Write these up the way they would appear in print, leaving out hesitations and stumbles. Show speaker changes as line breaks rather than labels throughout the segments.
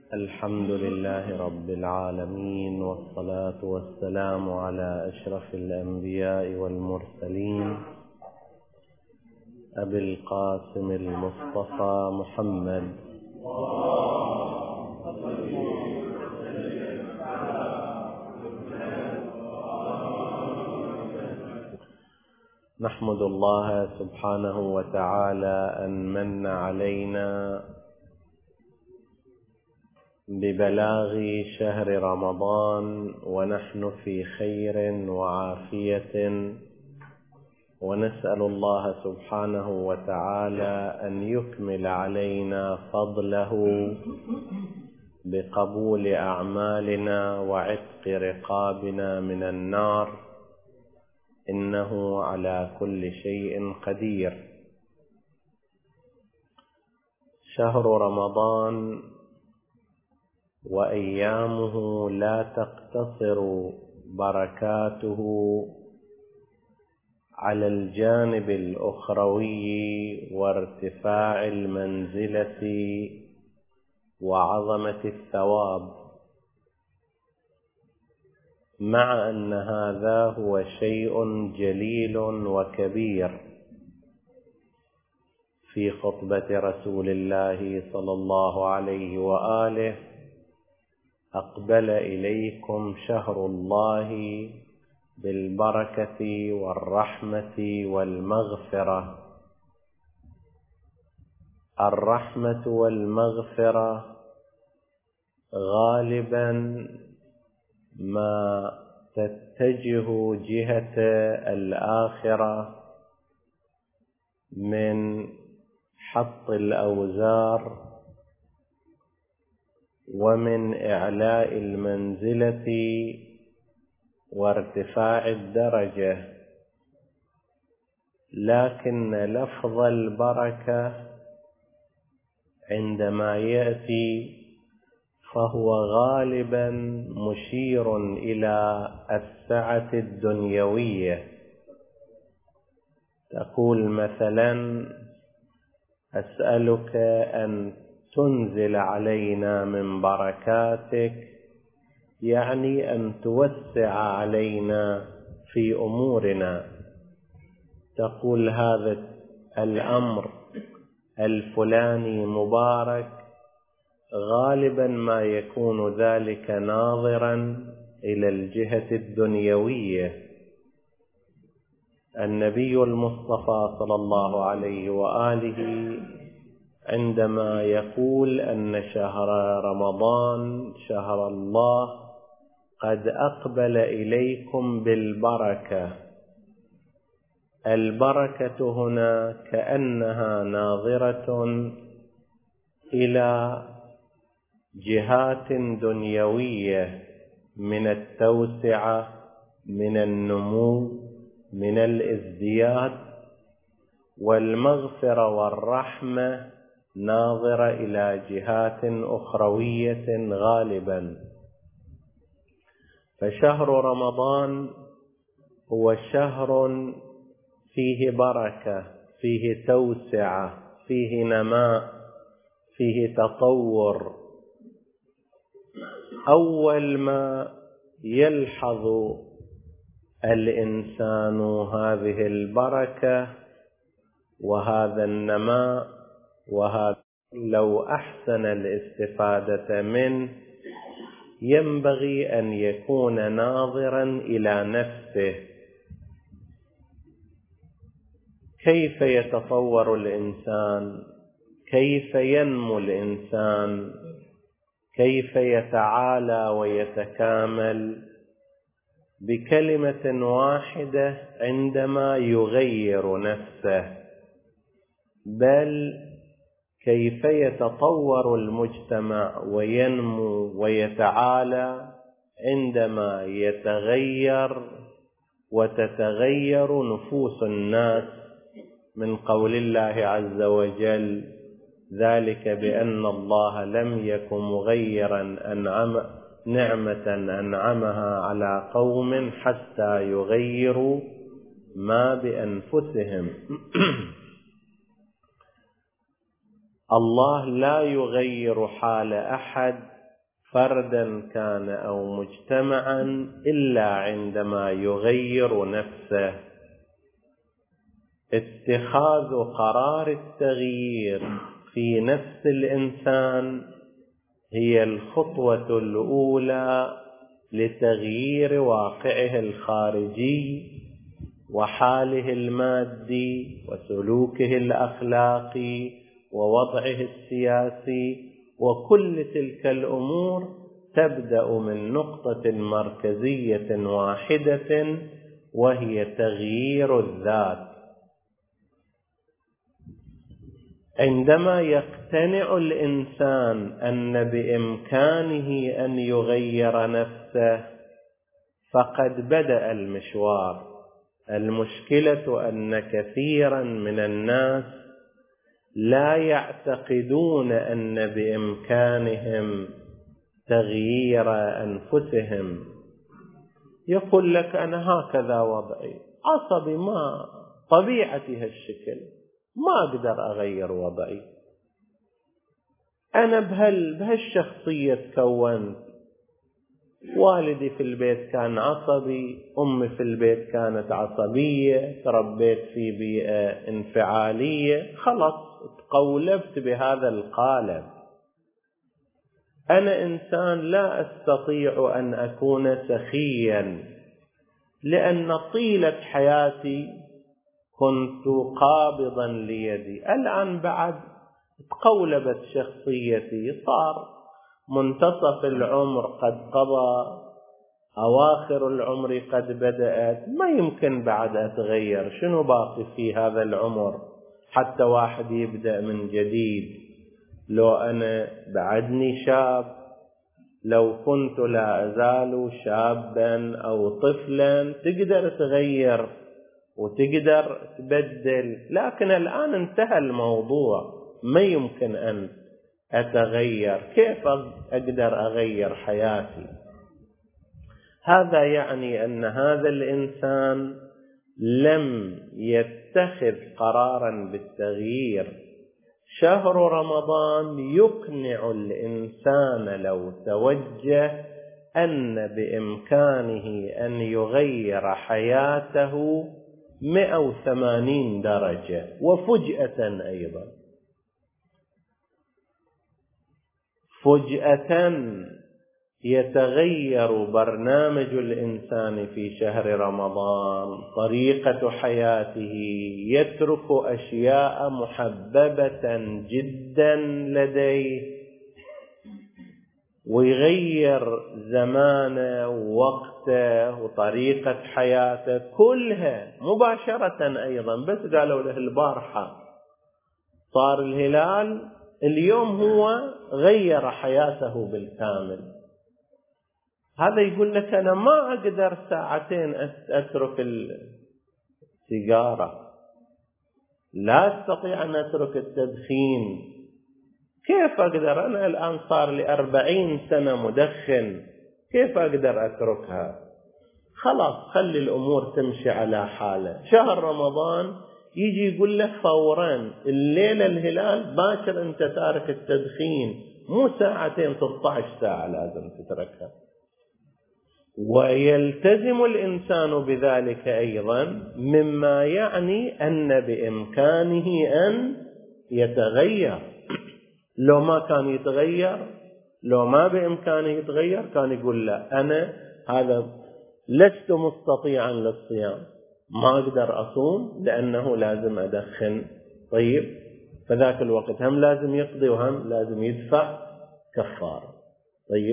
الحمد لله رب العالمين، والصلاة والسلام على أشرف الأنبياء والمرسلين أبي القاسم المصطفى محمد. نحمد الله سبحانه وتعالى أن من علينا ببلاغ شهر رمضان ونحن في خير وعافية، ونسأل الله سبحانه وتعالى أن يكمل علينا فضله بقبول أعمالنا وعتق رقابنا من النار، إنه على كل شيء قدير. شهر رمضان وأيامه لا تقتصر بركاته على الجانب الأخروي وارتفاع المنزلة وعظمة الثواب، مع أن هذا هو شيء جليل وكبير. في خطبة رسول الله صلى الله عليه وآله: أقبل إليكم شهر الله بالبركة والرحمة والمغفرة. الرحمة والمغفرة غالبا ما تتجه جهة الآخرة من حط الأوزار ومن إعلاء المنزلة وارتفاع الدرجة، لكن لفظ البركة عندما يأتي فهو غالبا مشير إلى السعة الدنيوية. تقول مثلا: أسألك أن تنزل علينا من بركاتك، يعني أن توسع علينا في أمورنا. تقول هذا الأمر الفلاني مبارك، غالبا ما يكون ذلك ناظرا إلى الجهة الدنيوية. النبي المصطفى صلى الله عليه وآله عندما يقول أن شهر رمضان شهر الله قد أقبل إليكم بالبركة، البركة هنا كأنها ناظرة إلى جهات دنيوية من التوسعة، من النمو، من الازدياد، والمغفرة والرحمة ناظرة إلى جهات أخروية غالبا. فشهر رمضان هو شهر فيه بركة، فيه توسعة، فيه نماء، فيه تطور. أول ما يلحظ الإنسان هذه البركة وهذا النماء وهذا، لو أحسن الاستفادة منه ينبغي أن يكون ناظرا إلى نفسه. كيف يتطور الإنسان؟ كيف ينمو الإنسان؟ كيف يتعالى ويتكامل؟ بكلمة واحدة: عندما يغير نفسه. بل كيف يتطور المجتمع وينمو ويتعالى؟ عندما يتغير وتتغير نفوس الناس، من قول الله عز وجل: ذلك بأن الله لم يكن مغيرا نعمة أنعمها على قوم حتى يغيروا ما بأنفسهم. الله لا يغير حال أحد فردا كان أو مجتمعا إلا عندما يغير نفسه. اتخاذ قرار التغيير في نفس الإنسان هي الخطوة الأولى لتغيير واقعه الخارجي وحاله المادي وسلوكه الأخلاقي ووضعه السياسي، وكل تلك الأمور تبدأ من نقطة مركزية واحدة وهي تغيير الذات. عندما يقتنع الإنسان أن بإمكانه أن يغير نفسه فقد بدأ المشوار. المشكلة أن كثيرا من الناس لا يعتقدون أن بإمكانهم تغيير أنفسهم. يقول لك أنا هكذا وضعي، عصبي، ما طبيعتي هالشكل، ما أقدر أغير وضعي، أنا بهالشخصية تكونت، والدي في البيت كان عصبي، أمي في البيت كانت عصبية، تربيت في بيئة انفعالية، خلاص تقولبت بهذا القالب. أنا إنسان لا أستطيع أن أكون سخيا لأن طيلة حياتي كنت قابضا ليدي، الآن بعد تقولبت شخصيتي، صار منتصف العمر قد قضى، أواخر العمر قد بدأت، ما يمكن بعد أتغير، شنو باقي في هذا العمر حتى واحد يبدأ من جديد؟ لو أنا بعدني شاب، لو كنت لا أزال شابا أو طفلا تقدر تغير وتقدر تبدل، لكن الآن انتهى الموضوع، ما يمكن أن أتغير، كيف أقدر أغير حياتي؟ هذا يعني أن هذا الإنسان لم يتخذ قرارا بالتغيير. شهر رمضان يقنع الإنسان لو توجه أن بإمكانه أن يغير حياته 180 درجة، وفجأة أيضا فجأة يتغير برنامج الإنسان في شهر رمضان، طريقة حياته، يترك أشياء محببة جدا لديه ويغير زمانه ووقته وطريقة حياته كلها مباشرة. أيضا بس قالوا له البارحة صار الهلال، اليوم هو غير حياته بالكامل. هذا يقول لك أنا ما أقدر ساعتين أترك السيجارة، لا أستطيع أن أترك التدخين، كيف أقدر؟ أنا الآن صار لي 40 سنة مدخن، كيف أقدر أتركها؟ خلاص خلي الأمور تمشي على حالة. شهر رمضان يجي يقول لك فورا الليلة الهلال باكر أنت تارك التدخين، مو ساعتين 16 ساعة لازم تتركها. ويلتزم الإنسان بذلك أيضا، مما يعني أن بإمكانه أن يتغير. لو ما كان يتغير، لو ما بإمكانه يتغير، كان يقول لا أنا هذا لست مستطيعا للصيام، ما أقدر أصوم لأنه لازم أدخن. طيب فذاك الوقت هم لازم يقضي وهم لازم يدفع كفارة. طيب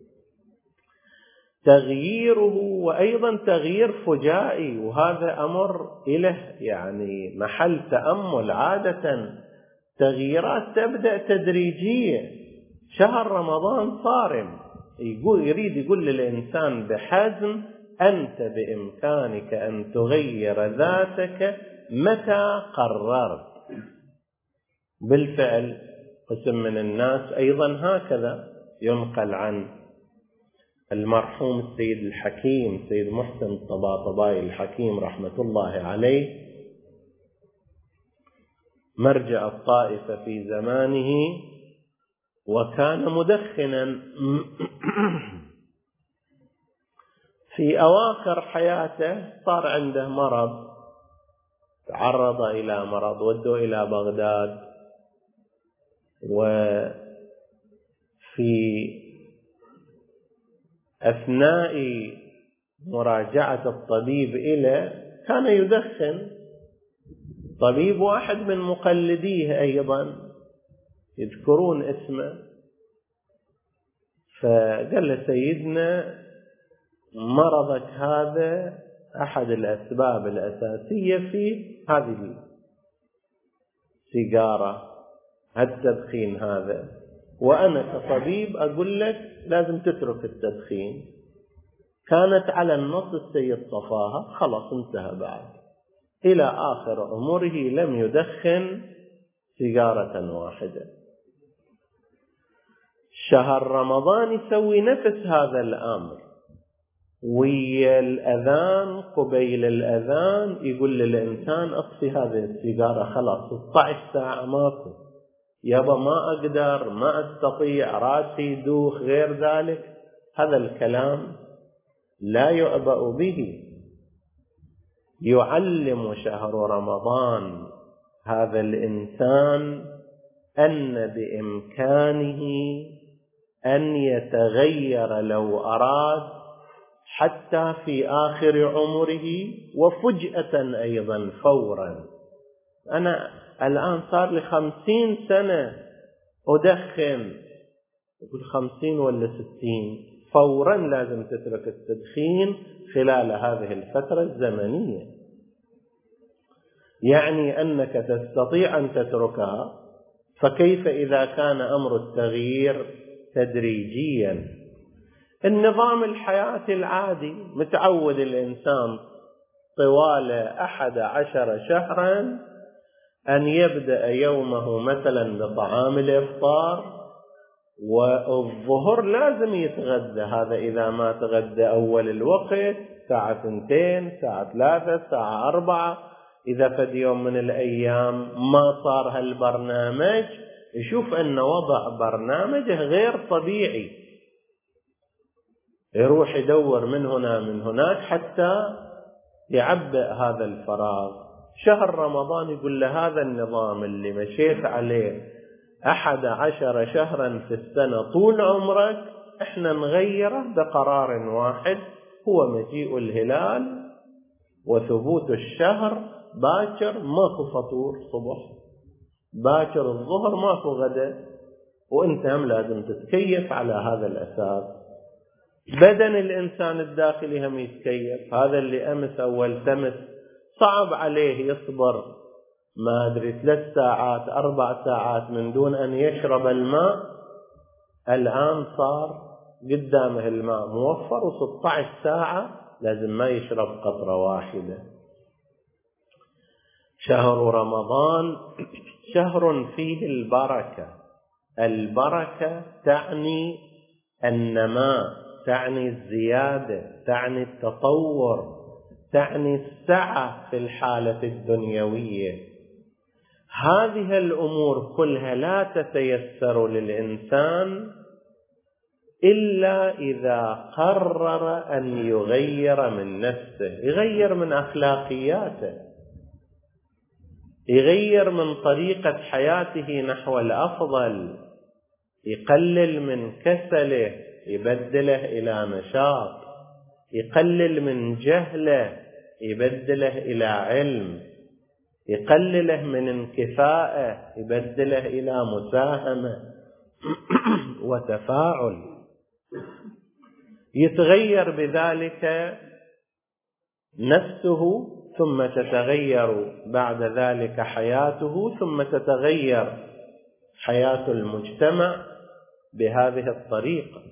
تغييره، وأيضا تغيير فجائي، وهذا أمر له يعني محل تأمل. عادة تغييرات تبدأ تدريجية. شهر رمضان صارم، يريد يقول للإنسان بحزم أنت بإمكانك أن تغير ذاتك متى قررت. بالفعل قسم من الناس أيضا هكذا ينقل عن المرحوم السيد الحكيم، سيد محسن الطباطبائي الحكيم رحمة الله عليه، مرجع الطائفة في زمانه، وكان مدخنا. في أواخر حياته صار عنده مرض، تعرض إلى مرض، ودوا إلى بغداد، وفي أثناء مراجعة الطبيب إليه كان يدخن. طبيب واحد من مقلديه أيضا يذكرون اسمه، فقال له سيدنا مرضك هذا أحد الأسباب الأساسية في هذه السيجارة، التدخين هذا، وأنا كطبيب أقول لك لازم تترك التدخين. كانت على النص السيد طفاها، خلاص انتهى. بعد إلى آخر عمره لم يدخن سيجارة واحدة. شهر رمضان يسوي نفس هذا الأمر، ويا الأذان قبيل الأذان يقول للإنسان أطفي هذه السيجارة، خلاص 16 ساعة ماكو، يابا ما أقدر، ما أستطيع، راسي يدوخ، غير ذلك. هذا الكلام لا يؤبأ به. يعلم شهر رمضان هذا الإنسان أن بإمكانه أن يتغير لو أراد، حتى في آخر عمره، وفجأة أيضا فورا. أنا الآن صار لي 50 سنة أدخن، يقول 50 ولا 60، فورا لازم تترك التدخين خلال هذه الفترة الزمنية. يعني أنك تستطيع أن تتركها، فكيف إذا كان أمر التغيير تدريجيا؟ النظام الحياة العادي متعود الإنسان طوال 11 شهرا أن يبدأ يومه مثلا بطعام الإفطار، والظهر لازم يتغدى. هذا إذا ما تغدى أول الوقت، ساعة 2، ساعة 3، ساعة 4. إذا فد يوم من الأيام ما صار هالبرنامج، يشوف أن وضع برنامجه غير طبيعي، يروح يدور من هنا من هناك حتى يعبئ هذا الفراغ. شهر رمضان يقول له هذا النظام اللي مشيت عليه 11 شهرا في السنة طول عمرك، احنا نغيره بقرار واحد، هو مجيء الهلال وثبوت الشهر باكر، ماكو فطور صبح، باكر الظهر ماكو غدا، وانت هم لازم تتكيف على هذا الأساس. بدن الإنسان الداخلي هم يتكيف. هذا اللي أمس أول تمس صعب عليه يصبر ما أدري 3 ساعات 4 ساعات من دون أن يشرب الماء، الآن صار قدامه الماء موفر، و16 ساعة لازم ما يشرب قطرة واحدة. شهر رمضان شهر فيه البركة. البركة تعني النماء، تعني الزيادة، تعني التطور، تعني السعة في الحالة الدنيوية. هذه الأمور كلها لا تتيسر للإنسان إلا إذا قرر أن يغير من نفسه، يغير من أخلاقياته، يغير من طريقة حياته نحو الأفضل، يقلل من كسله، يبدله إلى نشاط، يقلل من جهله، يبدله إلى علم، يقلله من انكفاءه، يبدله إلى مساهمة وتفاعل. يتغير بذلك نفسه، ثم تتغير بعد ذلك حياته، ثم تتغير حياة المجتمع بهذه الطريقة.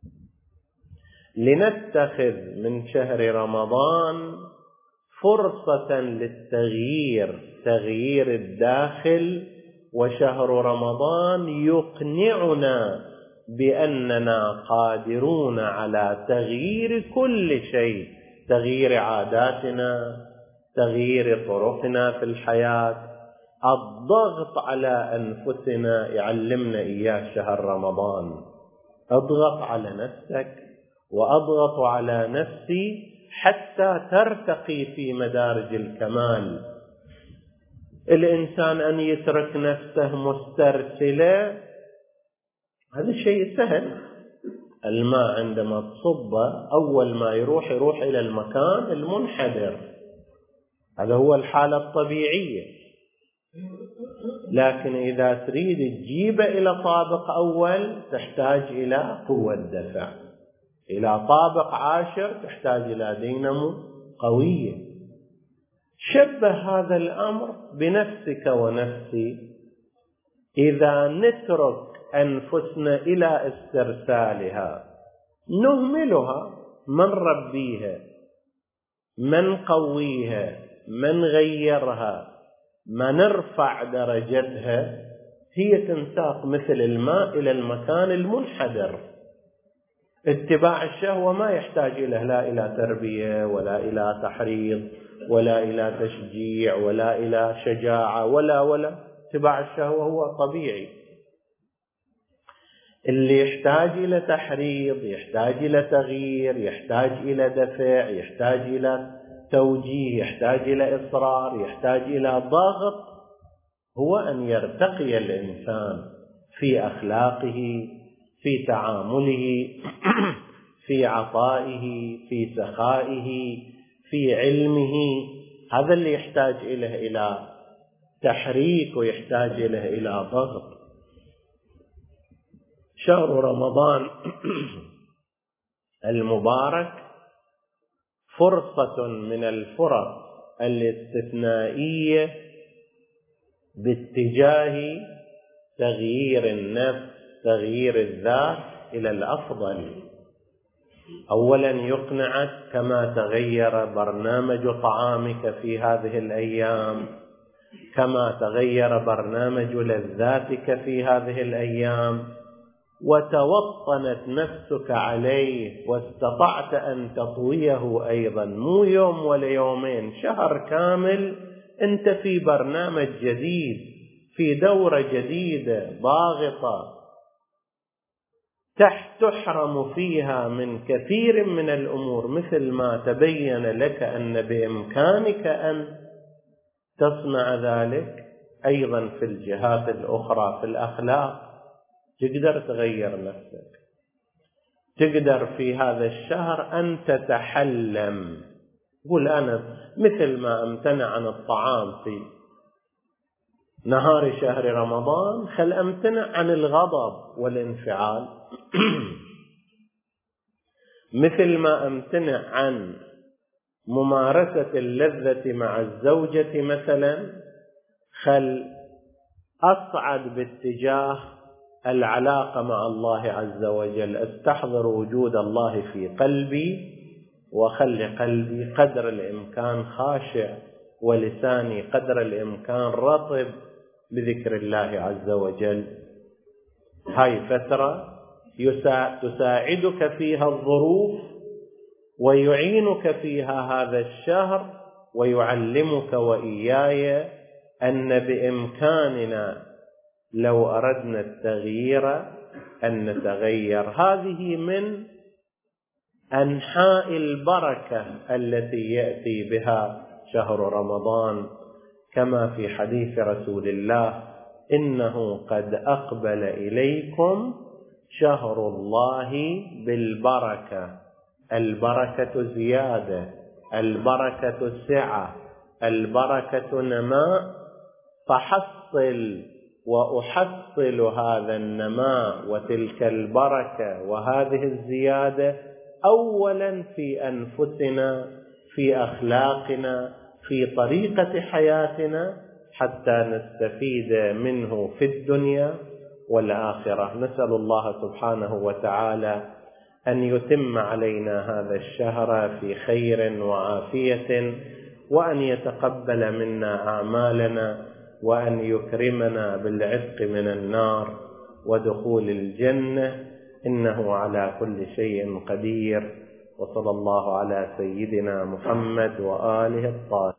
لنتخذ من شهر رمضان فرصة للتغيير، تغيير الداخل. وشهر رمضان يقنعنا بأننا قادرون على تغيير كل شيء، تغيير عاداتنا، تغيير طرقنا في الحياة، الضغط على أنفسنا يعلمنا إياه شهر رمضان. اضغط على نفسك وأضغط على نفسي حتى ترتقي في مدارج الكمال. الإنسان أن يترك نفسه مسترسلة هذا شيء سهل. الماء عندما تصبه أول ما يروح إلى المكان المنحدر، هذا هو الحالة الطبيعية. لكن إذا تريد تجيبه إلى طابق أول تحتاج إلى قوة دفع، إلى طابق عاشر تحتاج إلى دينامو قوية. شبه هذا الأمر بنفسك ونفسي. إذا نترك أنفسنا إلى استرسالها نهملها، من ربيها، من قويها، من غيرها، ما نرفع درجتها، هي تنساق مثل الماء إلى المكان المنحدر. اتباع الشهوة ما يحتاج لا إلى تربية ولا إلى تحريض ولا إلى تشجيع ولا إلى شجاعة ولا اتباع الشهوة هو طبيعي. اللي يحتاج إلى تحريض، يحتاج إلى تغيير، يحتاج إلى دفع، يحتاج إلى توجيه، يحتاج إلى إصرار، يحتاج إلى ضغط، هو أن يرتقي الإنسان في أخلاقه، في تعامله، في عطائه، في سخائه، في علمه. هذا اللي يحتاج إلى تحريك ويحتاج إلى ضغط. شهر رمضان المبارك فرصة من الفرص الاستثنائية باتجاه تغيير النفس، تغيير الذات إلى الأفضل. أولا يقنعك كما تغير برنامج طعامك في هذه الأيام، كما تغير برنامج لذاتك في هذه الأيام، وتوطنت نفسك عليه واستطعت أن تطويه أيضا، مو يوم ولا يومين، شهر كامل أنت في برنامج جديد، في دورة جديدة ضاغطة تحرم فيها من كثير من الأمور، مثل ما تبين لك أن بإمكانك أن تصنع ذلك أيضا في الجهات الأخرى. في الأخلاق تقدر تغير نفسك، تقدر في هذا الشهر أن تتحلم. قل أنا مثل ما امتنع عن الطعام في نهار شهر رمضان، خل امتنع عن الغضب والانفعال. مثل ما امتنع عن ممارسة اللذة مع الزوجة مثلا، خل أصعد باتجاه العلاقة مع الله عز وجل، استحضر وجود الله في قلبي وخلي قلبي قدر الإمكان خاشع ولساني قدر الإمكان رطب بذكر الله عز وجل. هاي فترة تساعدك فيها الظروف ويعينك فيها هذا الشهر ويعلمك وإياي أن بإمكاننا لو أردنا التغيير أن نتغير. هذه من أنحاء البركة التي يأتي بها شهر رمضان، كما في حديث رسول الله: إنه قد أقبل إليكم شهر الله بالبركة. البركة زيادة، البركة سعة، البركة نماء، فحصل وأحصل هذا النماء وتلك البركة وهذه الزيادة أولا في أنفسنا، في أخلاقنا، في طريقة حياتنا، حتى نستفيد منه في الدنيا والآخرة. نسأل الله سبحانه وتعالى أن يتم علينا هذا الشهر في خير وعافية، وأن يتقبل منا أعمالنا، وأن يكرمنا بالعتق من النار ودخول الجنة، إنه على كل شيء قدير. وصلى الله على سيدنا محمد وآله الطاهرين.